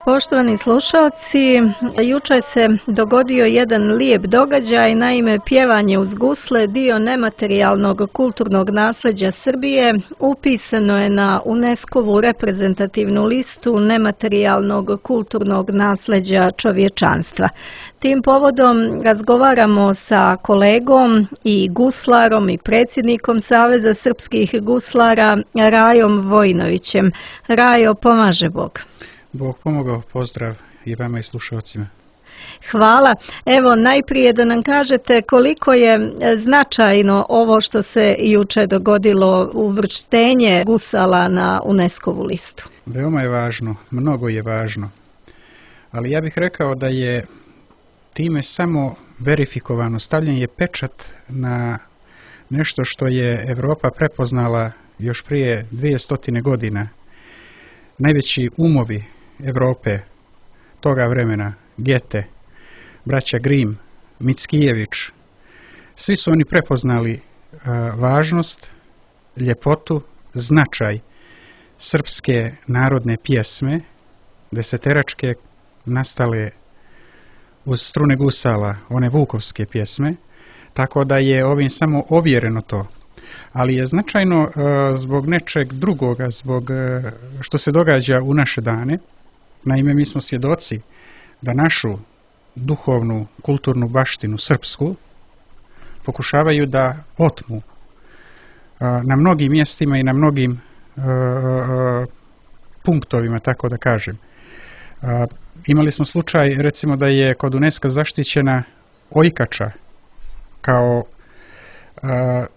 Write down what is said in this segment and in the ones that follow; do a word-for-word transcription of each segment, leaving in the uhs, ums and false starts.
Poštovani slušalci, jučer se dogodio jedan lijep događaj, naime pjevanje uz gusle, dio nematerijalnog kulturnog nasljeđa Srbije, upisano je na UNESCO-vu reprezentativnu listu nematerijalnog kulturnog nasljeđa čovječanstva. Tim povodom razgovaramo sa kolegom i guslarom i predsjednikom Saveza srpskih guslara Rajom Vojinovićem. Rajo, pomaže Bog. Bog pomogao, pozdrav i vama i slušalcima. Hvala. Evo, najprije da nam kažete koliko je značajno ovo što se juče dogodilo, uvrštenje gusala na UNESCO-vu listu. Veoma je važno, mnogo je važno. Ali ja bih rekao da je time samo verifikovano, stavljen je pečat na nešto što je Europa prepoznala još prije dvjesto godina. Najveći umovi Europe toga vremena, Gete, braća Grimm, Mickijević, svi su oni prepoznali a, važnost, ljepotu, značaj srpske narodne pjesme, deseteračke, nastale uz strune gusala, one vukovske pjesme, tako da je ovim samo ovjereno to. Ali je značajno uh, zbog nečeg drugoga, zbog uh, što se događa u naše dane. Naime, mi smo svjedoci da našu duhovnu, kulturnu baštinu srpsku pokušavaju da otmu uh, na mnogim mjestima i na mnogim uh, uh, punktovima, tako da kažem. Uh, imali smo slučaj, recimo, da je kod UNESCO zaštićena Ojkača kao uh,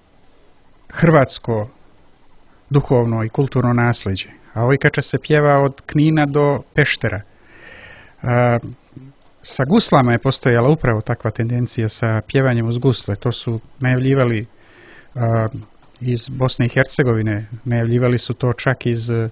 hrvatsko duhovno i kulturno nasljeđe, a Ojkača se pjeva od Knina do Peštera. A, sa guslama je postojala upravo takva tendencija sa pjevanjem uz gusle. To su najavljivali a, iz Bosne i Hercegovine, najavljivali su to čak iz a,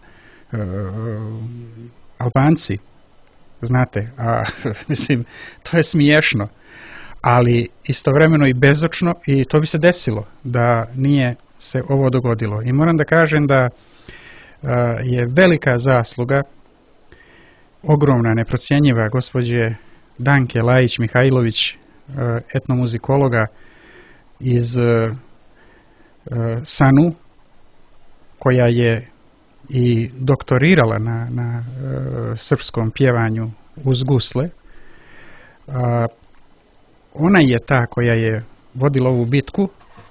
Albanci, znate, a mislim, to je smiješno, ali istovremeno i bezočno, i to bi se desilo da nije se ovo dogodilo. I moram da kažem da uh, je velika zasluga, ogromna, neprocjenjiva, gospođe Danke Lajić-Mihajlović, uh, etnomuzikologa iz uh, uh, Sanu, koja je i doktorirala na, na uh, srpskom pjevanju uz gusle. Uh, ona je ta koja je vodila ovu bitku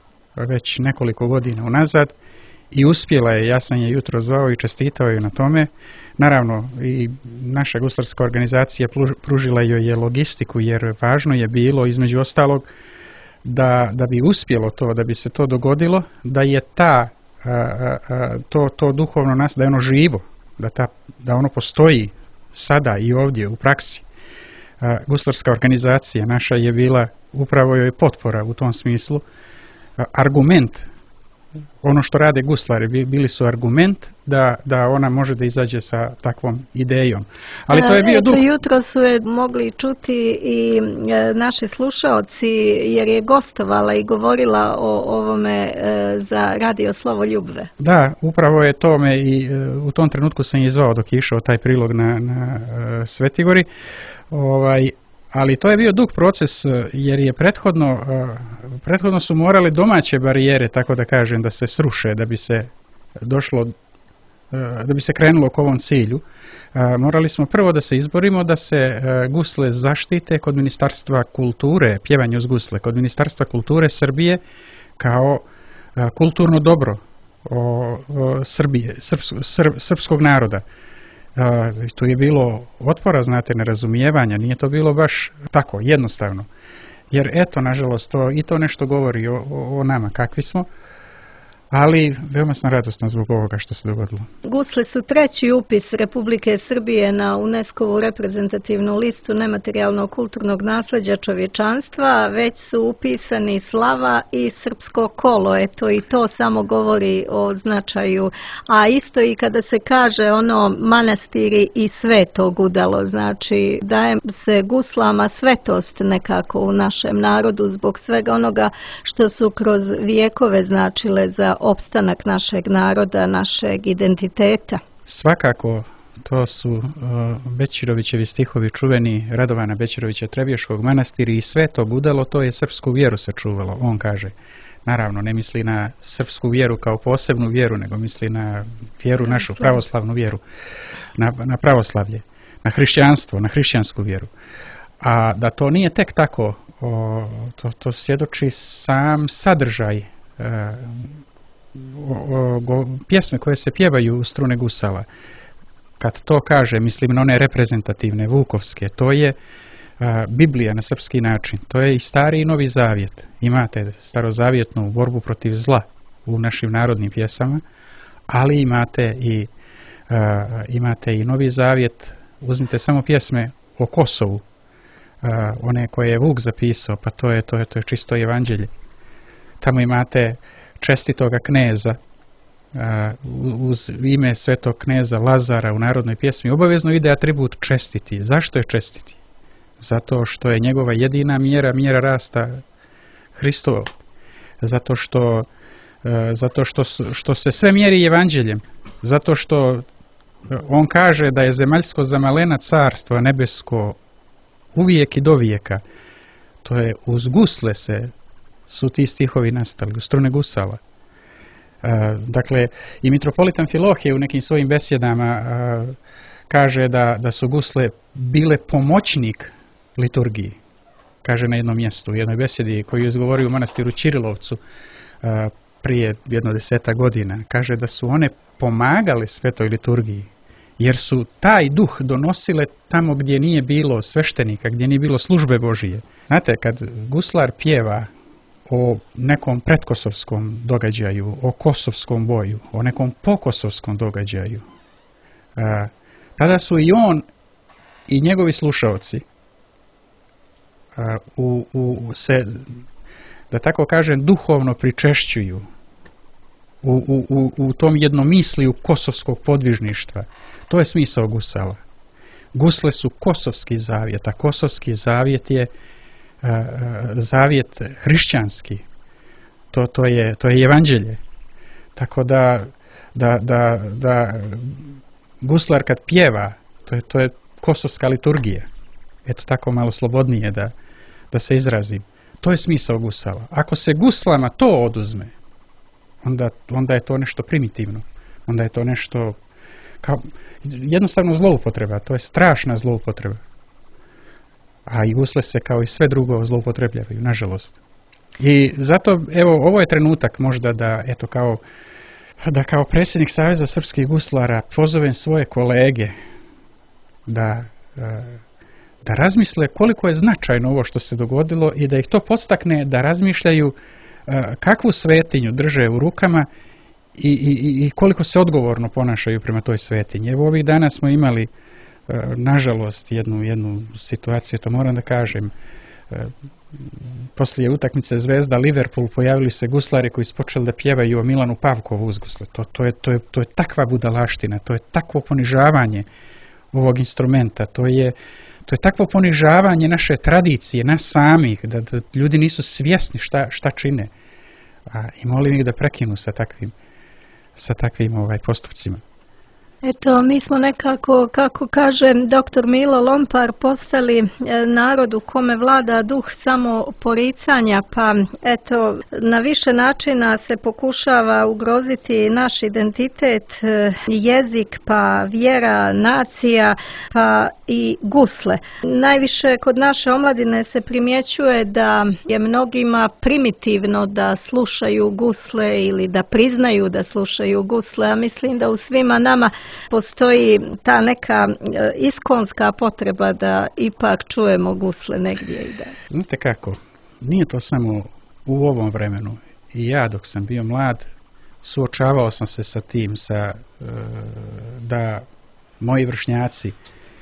već nekoliko godina unazad i uspjela je, ja sam je jutro zvao i čestitao je na tome. Naravno, i naša guslarska organizacija pružila joj je logistiku, jer važno je bilo, između ostalog, da, da bi uspjelo to, da bi se to dogodilo, da je ta, a, a, to, to duhovno nas, da je ono živo, da, ta, da ono postoji sada i ovdje u praksi. A, guslarska organizacija naša je bila upravo joj potpora u tom smislu. Argument, ono što rade guslari, bili su argument da, da ona može da izađe sa takvom idejom. Ali to je bio duh. Jutro su je mogli čuti i naši slušaoci, jer je gostovala i govorila o ovome za Radio Slovo Ljubve. Da, upravo je tome i u tom trenutku sam je zvao dok je išao taj prilog na, na Svetigori. Ovaj, ali to je bio dug proces, jer je prethodno, prethodno su morale domaće barijere, tako da kažem, da se sruše, da bi se došlo, da bi se krenulo k ovom cilju. Morali smo prvo da se izborimo da se gusle zaštite kod Ministarstva kulture, pjevanje uz gusle, kod Ministarstva kulture Srbije kao kulturno dobro o, o Srbije, srps, srp, srpskog naroda. Uh, tu je bilo otpora, znate, nerazumijevanja, nije to bilo baš tako jednostavno, jer eto, nažalost, to, i to nešto govori o, o, o nama kakvi smo, ali veoma sam radosna zbog ovoga što se dogodilo. Gusle su treći upis Republike Srbije na UNESCO-vu reprezentativnu listu nematerijalnog kulturnog nasljeđa čovječanstva, već su upisani slava i srpsko kolo, eto i to samo govori o značaju, a isto i kada se kaže ono manastiri i sveto gudalo, znači daje se guslama svetost nekako u našem narodu zbog svega onoga što su kroz vijekove značile za opstanak našeg naroda, našeg identiteta. Svakako to su uh, Bećirovićevi stihovi čuveni Radovana Bećirovića Trebješkog manastiri i sve to gudalo, to je srpsku vjeru sačuvalo, on kaže. Naravno, ne misli na srpsku vjeru kao posebnu vjeru, nego misli na vjeru našu, pravoslavnu vjeru, na, na pravoslavlje, na hrišćanstvo, na hrišćansku vjeru. A da to nije tek tako, o, to, to svjedoči sam sadržaj e, o, o, go, pjesme koje se pjevaju u strune gusala. Kad to kaže, mislim na one reprezentativne, vukovske, to je a, Biblija na srpski način. To je i Stari i Novi Zavjet. Imate starozavjetnu borbu protiv zla u našim narodnim pjesama, ali imate i, a, imate i Novi Zavjet. Uzmite samo pjesme o Kosovu, a, one koje je Vuk zapisao, pa to je, to je, to je čisto evanđelje. Tamo imate čestitoga kneza, uz ime svetog kneza Lazara u narodnoj pjesmi obavezno ide atribut čestiti. Zašto je čestiti? Zato što je njegova jedina mjera, mjera rasta Hristova. Zato što, zato što, što se sve mjeri evanđeljem. Zato što on kaže da je zemaljsko zamalena carstvo nebesko uvijek i do vijeka. To je uz gusle se su ti stihovi nastali, u strune gusala. Uh, dakle, i mitropolitan Filohije u nekim svojim besjedama uh, kaže da, da su gusle bile pomoćnik liturgiji. Kaže na jednom mjestu, u jednoj besjedi koju je izgovorio u manastiru Ćirilovcu uh, prije jedno deseta godina. Kaže da su one pomagale svetoj liturgiji, jer su taj duh donosile tamo gdje nije bilo sveštenika, gdje nije bilo službe Božije. Znate, kad guslar pjeva o nekom pretkosovskom događaju, o kosovskom boju, o nekom pokosovskom događaju, a, tada su i on i njegovi slušaoci a, u, u, se, da tako kažem, duhovno pričešćuju u, u, u, u tom jednom misliju kosovskog podvižništva. To je smisao gusala. Gusle su kosovski zavjet, a kosovski zavjet je zavjet hrišćanski. To, to, je, to je evanđelje. Tako da, da, da, da guslar kad pjeva, to je, to je kosovska liturgija. Eto tako malo slobodnije da, da se izrazim. To je smisao gusala. Ako se guslama to oduzme, onda, onda je to nešto primitivno. Onda je to nešto kao jednostavno zloupotreba. To je strašna zloupotreba. A i gusle se kao i sve drugo zloupotrebljavaju, nažalost. I zato, evo, ovo je trenutak možda da, eto, kao, da kao predsjednik Saveza srpskih guslara pozovem svoje kolege da, da razmisle koliko je značajno ovo što se dogodilo i da ih to podstakne da razmišljaju kakvu svetinju drže u rukama i, i, i koliko se odgovorno ponašaju prema toj svetinji. Evo, ovih dana smo imali nažalost jednu, jednu situaciju, to moram da kažem, poslije utakmice Zvezda Liverpool pojavili se guslari koji su počeli da pjevaju o Milanu Pavkovu uz gusle. To, to, je, to, je, to je takva budalaština, to je takvo ponižavanje ovog instrumenta, to je, to je takvo ponižavanje naše tradicije, nas samih, da, da ljudi nisu svjesni šta, šta čine. A, i molim ih da prekinu sa takvim, sa takvim ovaj, postupcima. Eto, mi smo nekako, kako kaže doktor Milo Lompar, postali narod u kome vlada duh samo poricanja, pa eto, na više načina se pokušava ugroziti naš identitet, jezik, pa vjera, nacija, pa i gusle. Najviše kod naše omladine se primjećuje da je mnogima primitivno da slušaju gusle ili da priznaju da slušaju gusle, a mislim da u svima nama postoji ta neka iskonska potreba da ipak čujemo gusle negdje i da. Znate kako, nije to samo u ovom vremenu. I ja dok sam bio mlad suočavao sam se sa tim, sa, da moji vršnjaci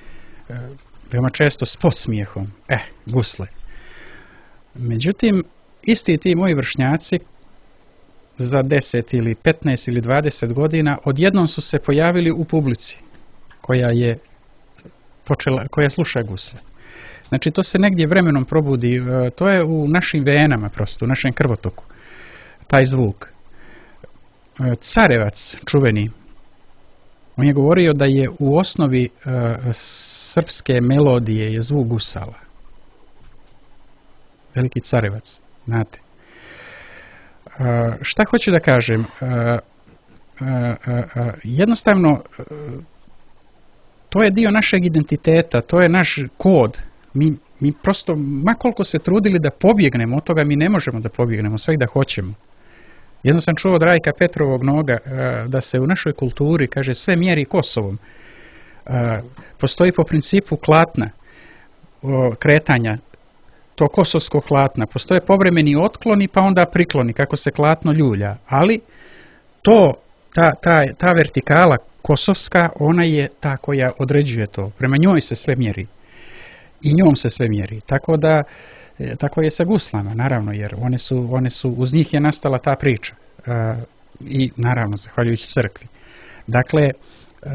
veoma često s podsmijehom, eh, gusle. Međutim, isti ti moji vršnjaci za deset ili petnaest ili dvadeset godina odjednom su se pojavili u publici koja je počela, koja sluša gusle. Znači to se negdje vremenom probudi, to je u našim venama prosto, u našem krvotoku, taj zvuk. Carevac čuveni, On je govorio da je u osnovi uh, srpske melodije je zvuk gusala. Veliki carevac, znate. Uh, šta hoću da kažem? Uh, uh, uh, uh, jednostavno, uh, to je dio našeg identiteta, to je naš kod. Mi, mi prosto, ma koliko se trudili da pobjegnemo od toga, mi ne možemo da pobjegnemo, sve i da hoćemo. Jedno sam čuo od Rajka Petrovog Noga da se u našoj kulturi, kaže, sve mjeri Kosovom. Postoji po principu klatna, kretanja, to kosovskog klatna. Postoje povremeni otkloni pa onda prikloni, kako se klatno ljulja. Ali to, ta, ta, ta vertikala kosovska, ona je ta koja određuje to. Prema njoj se sve mjeri. I njom se sve mjeri. Tako da, tako je sa guslama, naravno, jer one su, one su, uz njih je nastala ta priča. Uh, I naravno, zahvaljujući crkvi. Dakle, uh,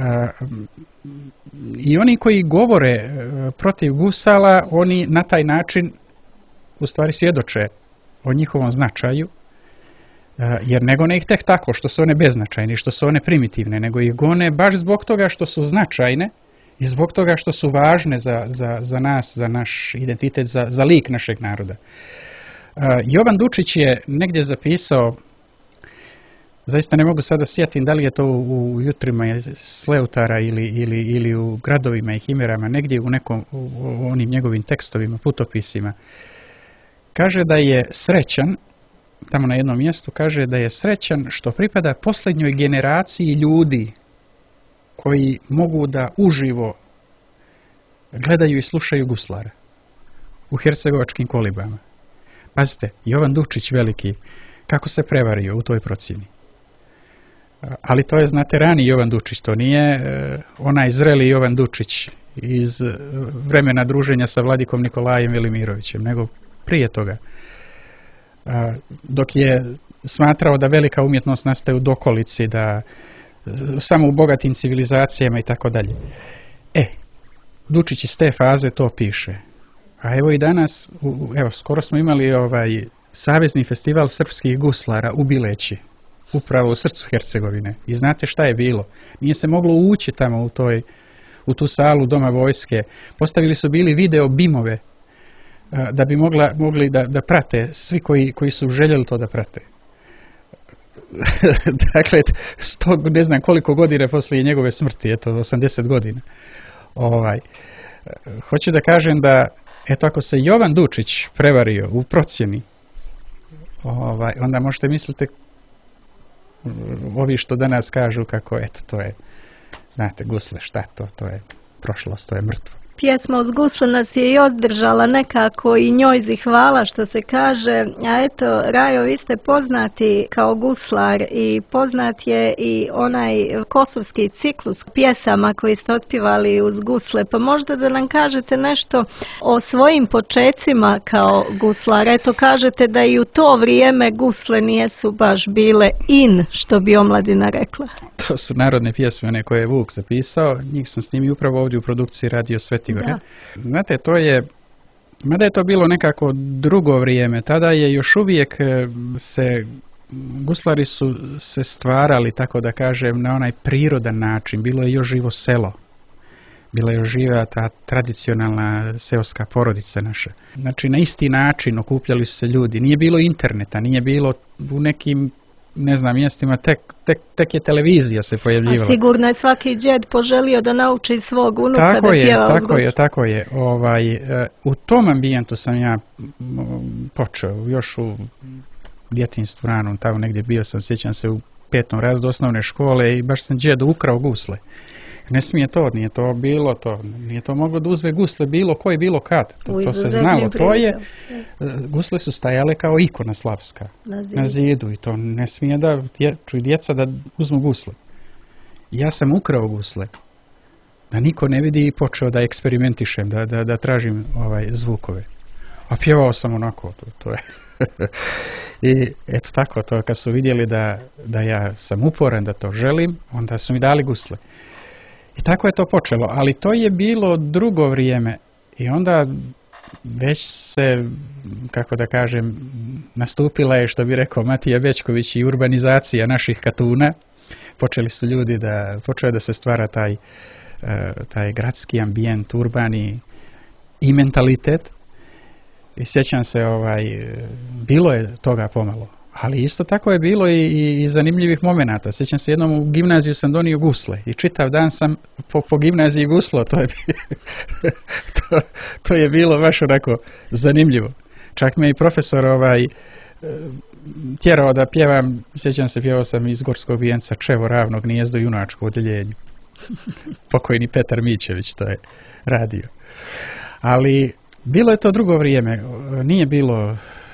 i oni koji govore uh, protiv gusala, oni na taj način u stvari svjedoče o njihovom značaju, uh, jer ne gone ih tek tako što su one beznačajne, što su one primitivne, nego ih gone baš zbog toga što su značajne i zbog toga što su važne za, za, za nas, za naš identitet, za, za lik našeg naroda. Uh, Jovan Dučić je negdje zapisao, zaista ne mogu sada sjetim da li je to u, u jutrima Sleutara ili, ili, ili u gradovima i himerama, negdje u nekom u, u onim njegovim tekstovima, putopisima. Kaže da je srećan, tamo na jednom mjestu kaže da je srećan što pripada posljednjoj generaciji ljudi koji mogu da uživo gledaju i slušaju guslara u hercegovačkim kolibama. Pazite, Jovan Dučić veliki, kako se prevario u toj procjeni. Ali to je, znate, rani Jovan Dučić, to nije uh, onaj zreli Jovan Dučić iz uh, vremena druženja sa Vladikom Nikolajem Velimirovićem, nego prije toga. Uh, dok je smatrao da velika umjetnost nastaje u dokolici, da uh, samo u bogatim civilizacijama i tako dalje. E, Dučić iz te faze to piše. A evo i danas, u, evo, skoro smo imali ovaj Savezni festival srpskih guslara u Bileći, upravo u srcu Hercegovine. I znate šta je bilo? Nije se moglo ući tamo u, toj, u tu salu Doma vojske. Postavili su bili video bimove da bi mogla, mogli da, da prate svi koji, koji su željeli to da prate. Dakle, sto, ne znam koliko godina poslije njegove smrti, eto, osamdeset godina. Ovaj, hoću da kažem da, eto, ako se Jovan Dučić prevario u procjeni, ovaj, onda možete misliti ovi što danas kažu kako, eto, to je, znate, gusle, šta to, to je prošlost, to je mrtvo. Pjesma uz gusle nas je i održala nekako i njoj zihvala, što se kaže, a eto, Rajo, vi ste poznati kao guslar i poznat je i onaj kosovski ciklus pjesama koji ste otpivali uz gusle, pa možda da nam kažete nešto o svojim počecima kao guslar. Eto, kažete da i u to vrijeme gusle nijesu baš bile in, što bi omladina rekla. To su narodne pjesme, one koje je Vuk zapisao, njih sam s njimi upravo ovdje u produkciji Radio Sveti Gore. Znate, to je, mada je to bilo nekako drugo vrijeme, tada je još uvijek se, guslari su se stvarali, tako da kažem, na onaj prirodan način, bilo je još živo selo. Bila je još živa ta tradicionalna seoska porodica naša. Znači, na isti način okupljali su se ljudi. Nije bilo interneta, nije bilo u nekim, ne znam, mjestima, tek, tek, tek je televizija se pojavljivala. A sigurno je svaki džed poželio da nauči svog unuka tako da je, pjeva tako je, tako je. Ovaj, u tom ambijentu sam ja počeo, još u djetinjstvu ranom, tamo negdje bio sam, sjećam se, u petom razredu osnovne škole i baš sam džedu ukrao gusle. Ne smije to, nije to bilo to, nije to moglo da uzme gusle bilo koji, bilo kad. To, to se znalo, to je, gusle su stajale kao ikona slavska na zidu, na zidu i to ne smije da čuj djeca da uzmu gusle. Ja sam ukrao gusle, da niko ne vidi i počeo da eksperimentišem, da, da, da tražim ovaj zvukove. A pjevao sam onako, to, to je. I eto tako, to kad su vidjeli da, da ja sam uporan, da to želim, onda su mi dali gusle. I tako je to počelo, ali to je bilo drugo vrijeme i onda već se, kako da kažem, nastupila je, što bi rekao Matija Bečković, i urbanizacija naših Katuna, počeli su ljudi da, počeo da se stvara taj, taj gradski ambijent, urbani i mentalitet. I sjećam se, ovaj, bilo je toga pomalo, ali isto tako je bilo i, i, i zanimljivih momenata. Sjećam se, jednom u gimnaziju sam donio gusle i čitav dan sam po, po gimnaziji guslo, to je, to, to je bilo baš onako zanimljivo. Čak me i profesor ovaj, tjerao da pjevam, sjećam se, pjevao sam iz Gorskog vijenca Čevo ravnog gnijezdo junačko u odjeljenju. Pokojni Petar Mićević to je radio. Ali bilo je to drugo vrijeme, nije bilo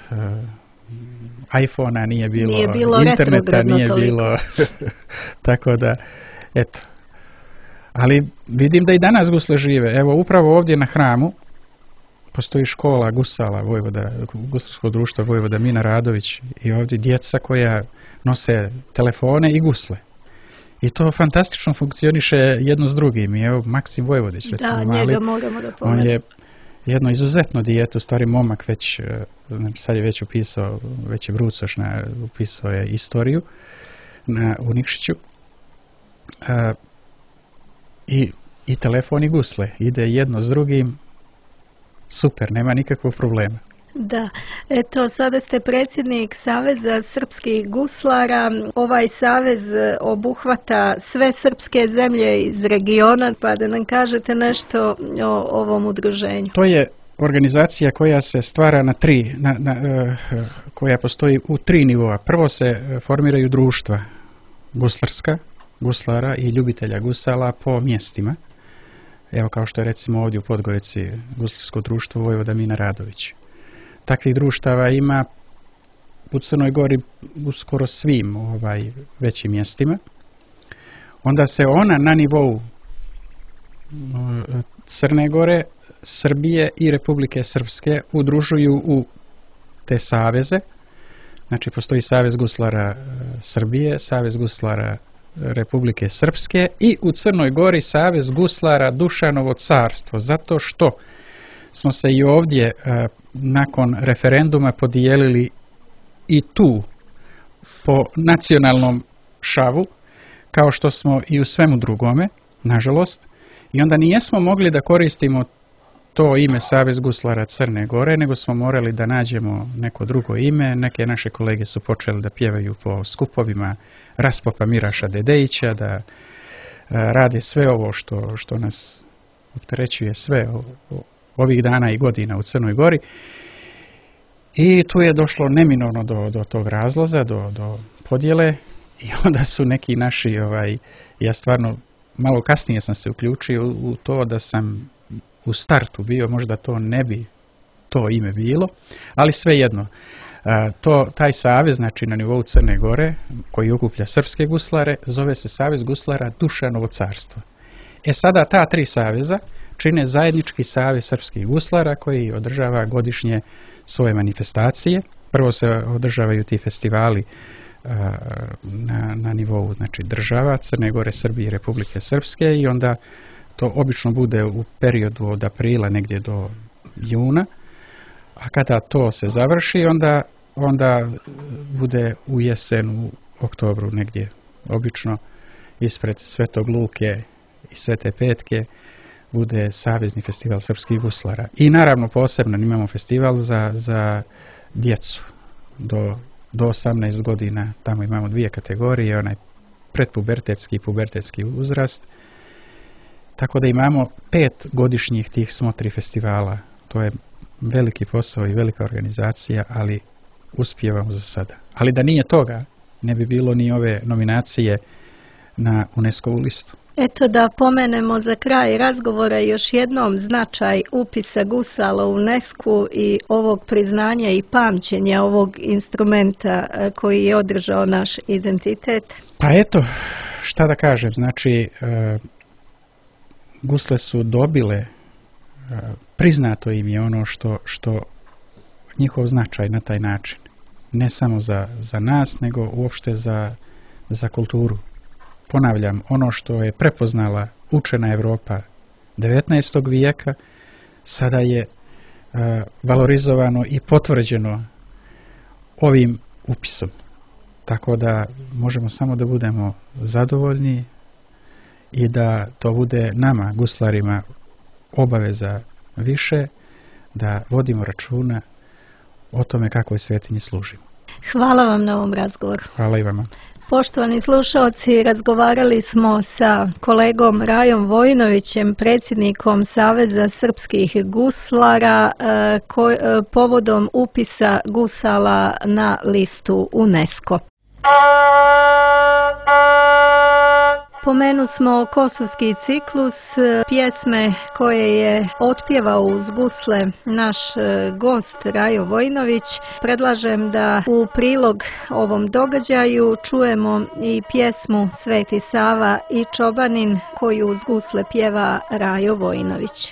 uh, iPhona, nije bilo, nije bilo interneta, nije toliko. bilo, tako da, eto. Ali vidim da i danas gusle žive. Evo, upravo ovdje na Hramu postoji škola gusala Vojvoda, guslarsko društvo Vojvoda Mina Radović i ovdje djeca koja nose telefone i gusle. I to fantastično funkcioniše jedno s drugim. I evo Maksim Vojvodić, recimo, da, mali, njega moramo da on je jedno izuzetno dijete, u stvari momak već, znači sad je već upisao, već je brucoš, na, upisao je istoriju na, u Nikšiću. A, i, I telefon i gusle, ide jedno s drugim, super, nema nikakvog problema. Da, eto, sada ste predsjednik Saveza srpskih guslara. Ovaj savez obuhvata sve srpske zemlje iz regiona, pa da nam kažete nešto o ovom udruženju. To je organizacija koja se stvara na tri, na, na, koja postoji u tri nivoa. Prvo se formiraju društva guslarska, guslara i ljubitelja gusala po mjestima. Evo, kao što je recimo ovdje u Podgorici guslarsko društvo Vojvoda Mina Radović. Takvih društava ima u Crnoj Gori u skoro svim ovaj, većim mjestima. Onda se ona na nivou Crne Gore, Srbije i Republike Srpske udružuju u te saveze. Znači, postoji Savez guslara Srbije, Savez guslara Republike Srpske i u Crnoj Gori Savez guslara Dušanovo carstvo, zato što smo se i ovdje nakon referenduma podijelili i tu po nacionalnom šavu, kao što smo i u svemu drugome, nažalost, i onda nijesmo mogli da koristimo to ime Savez guslara Crne Gore, nego smo morali da nađemo neko drugo ime. Neke naše kolege su počeli da pjevaju po skupovima Raspopa Miraša Dedejića, da rade sve ovo što, što nas opterećuje sve o, o, ovih dana i godina u Crnoj Gori. I tu je došlo neminovno do, do tog razloza, do, do podjele, i onda su neki naši, ovaj, ja stvarno malo kasnije sam se uključio u to da sam u startu bio, možda to ne bi to ime bilo, ali svejedno. To, taj savez, znači na nivou Crne Gore, koji okuplja srpske guslare, zove se Savez guslara Dušanovo carstvo. E sada ta tri saveza čine zajednički savez srpskih guslara koji održava godišnje svoje manifestacije. Prvo se održavaju ti festivali a, na, na nivou, znači, država Crne Gore, Srbije i Republike Srpske, i onda to obično bude u periodu od aprila negdje do juna, a kada to se završi, onda, onda bude u jesen, u oktobru negdje, obično ispred Svetog Luke i Svete Petke bude Savezni festival srpskih guslara. I naravno posebno imamo festival za, za djecu do, do osamnaest godina, tamo imamo dvije kategorije, onaj predpubertetski i pubertetski uzrast. Tako da imamo pet godišnjih tih smotri festivala. To je veliki posao i velika organizacija, ali uspijevamo za sada. Ali da nije toga, ne bi bilo ni ove nominacije na UNESCO-vu listu. Eto, da pomenemo za kraj razgovora još jednom značaj upisa gusala u UNESCO i ovog priznanja i pamćenja ovog instrumenta koji je održao naš identitet. Pa eto, šta da kažem, znači e, gusle su dobile, e, priznato im je ono što, što njihov značaj na taj način. Ne samo za, za nas, nego uopšte za, za kulturu. Ponavljam, ono što je prepoznala učena Evropa devetnaestog vijeka, sada je e, valorizovano i potvrđeno ovim upisom. tako da možemo samo da budemo zadovoljni i da to bude nama, guslarima, obaveza više, da vodimo računa o tome kakvoj svetinji služimo. Hvala vam na ovom razgovoru. Hvala i vama. Poštovani slušalci, razgovarali smo sa kolegom Rajom Vojinovićem, predsjednikom Saveza srpskih guslara, povodom upisa gusala na listu UNESCO. Pomenu smo Kosovski ciklus, pjesme koje je otpjevao uz gusle naš gost Rajo Vojinović. Predlažem da u prilog ovom događaju čujemo i pjesmu Sveti Sava i Čobanin koju uz gusle pjeva Rajo Vojinović.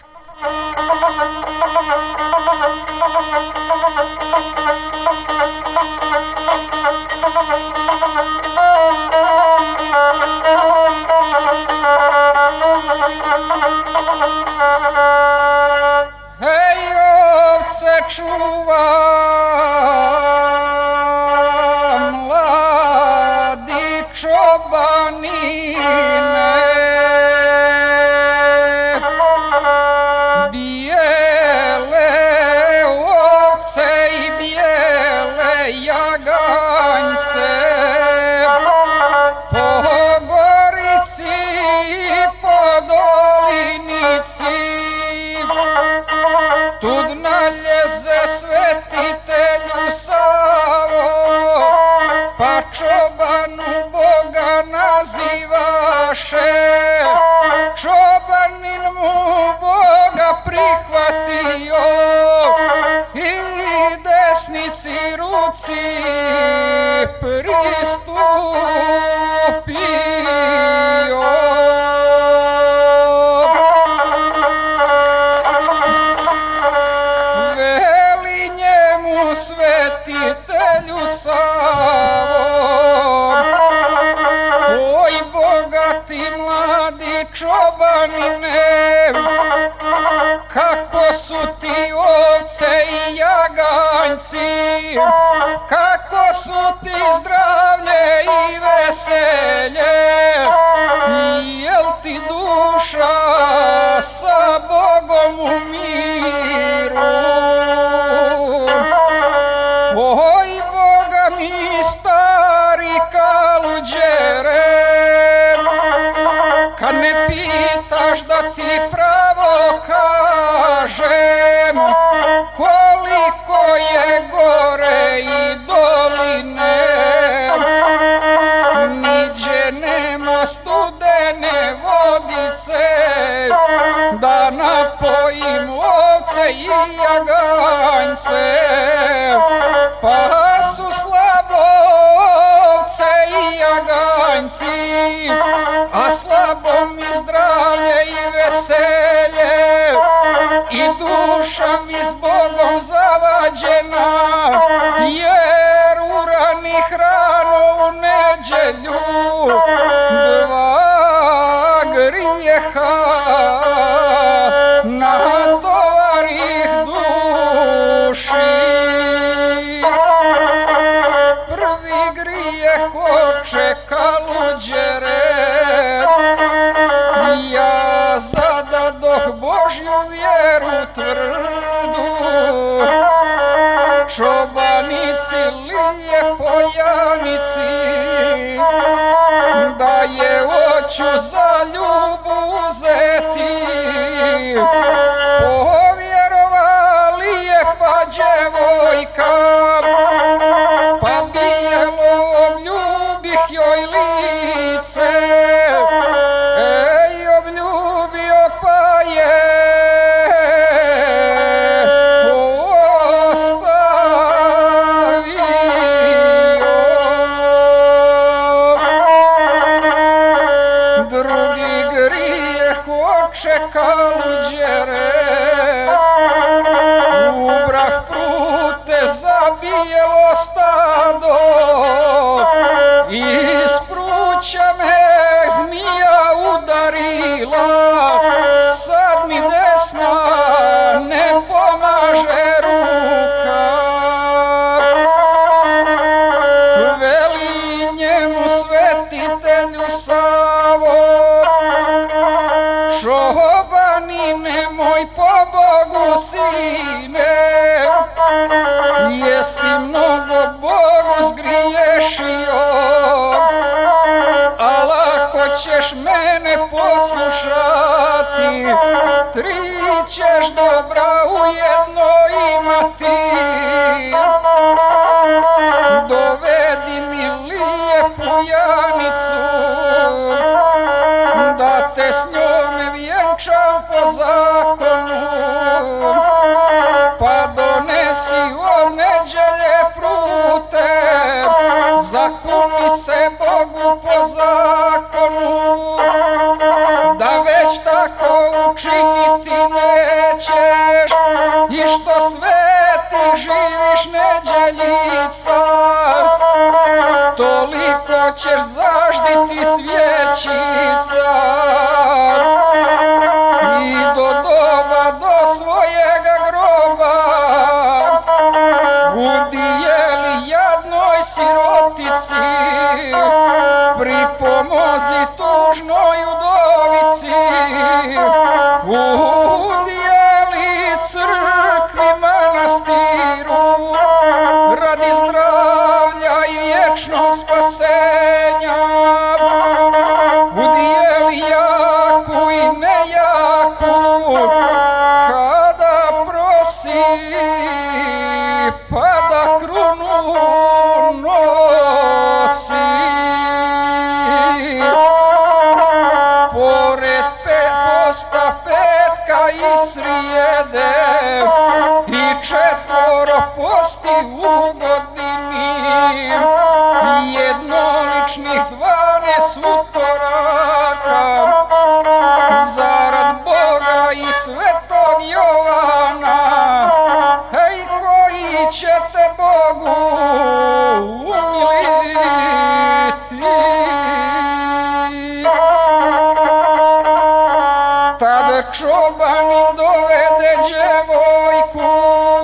Hej, ovce čuva, mladi čobanine, bijele ovce i bijele jaganjce, po gorici i po dolinici, tud naljeze svetitelju Savo, pa čobanu Boga nazivaše, čobanin mu Boga prihvatio i desnici ruci pristupio. Svetitelju Savo, oj bogati mladi čobanine, kako su ti ovce i jaganjci, kako su ti zdravlje i veselje, jel ti duša sa Bogom u miru? Oj, Boga mi stari kaluđere, kad me pitaš da ti pravo kažem, koliko je gore i doline, niđe nema studene vodice, da napojim ovce i jaganjce, pa su slabo ovce i jaganjci, a slabo mi zdravlje i veselje, i duša mi s Bogom zavađena, jer urani hranu u neđelju, dva grijeha natovarih duši. Prvi grijeh oče kaluđere, ja zadadoh Božju vjeru tvrdu, čobanici lijepojanici, da je oću za ljubu uzeti, povjerovali je pa djevojka, pa bijelom ljubih joj lice, ej obljubio pa je Bogu sine, jesi mnogo Bogu zgriješio, al ako ćeš mene poslušati, tri ćeš dobra ujedno imati. Dovedi mi lijepu Janicu, da te s njome vjenčam po zakonu, pa donesi od neđelje prute, zakuni se Bogu po zakonu, da već tako učiniti nećeš, i što sveti živiš neđeljica, toliko ćeš zažditi svjećica, i do doba do svojega groba udijeli jadnoj sirotici, pripomozi tužnoj udovici, udijeli crkvi manastiru, radi zdravlja i vječnog spasenja, udijeli jaku i nejaku, kada prosi, pa da krunu nosi. Pored pet posta petka i srijede, i četvoro posti u godini, jednoličnih dvanaest utoraka, zarad Boga i svetog Jovana, ej, koji će te Bogu umiliti. Tada čobanin dovede djevojku,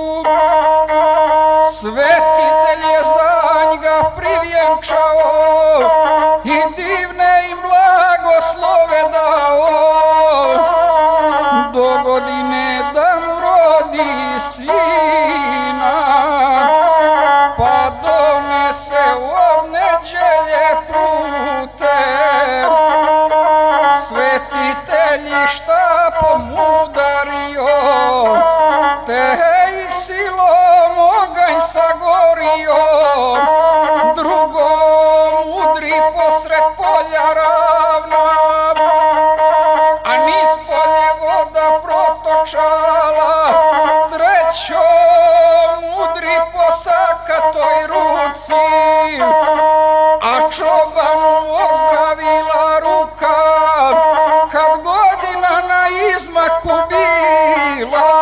svetitelj je za njega privjenčao, i divne im blagoslove dao, do godine da mu rodi sina, pa donese od neđelje prute, svetitelji šta pomudario, te ih silom oganj sagorio, drugom udri posred polja ravna, a niz polje voda protočala, trećom udri po sakatoj ruci, a čobanu ozdravila ruka, kad godina na izmaku bila,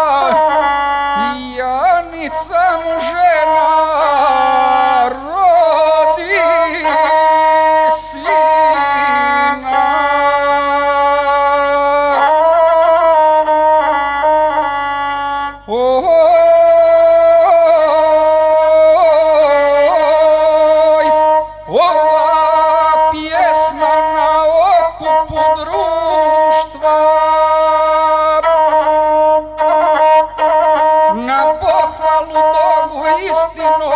Janica mu žena rodi sina. Oj, ova pjesma na okupu društva, na pohvalu Bogu istinu,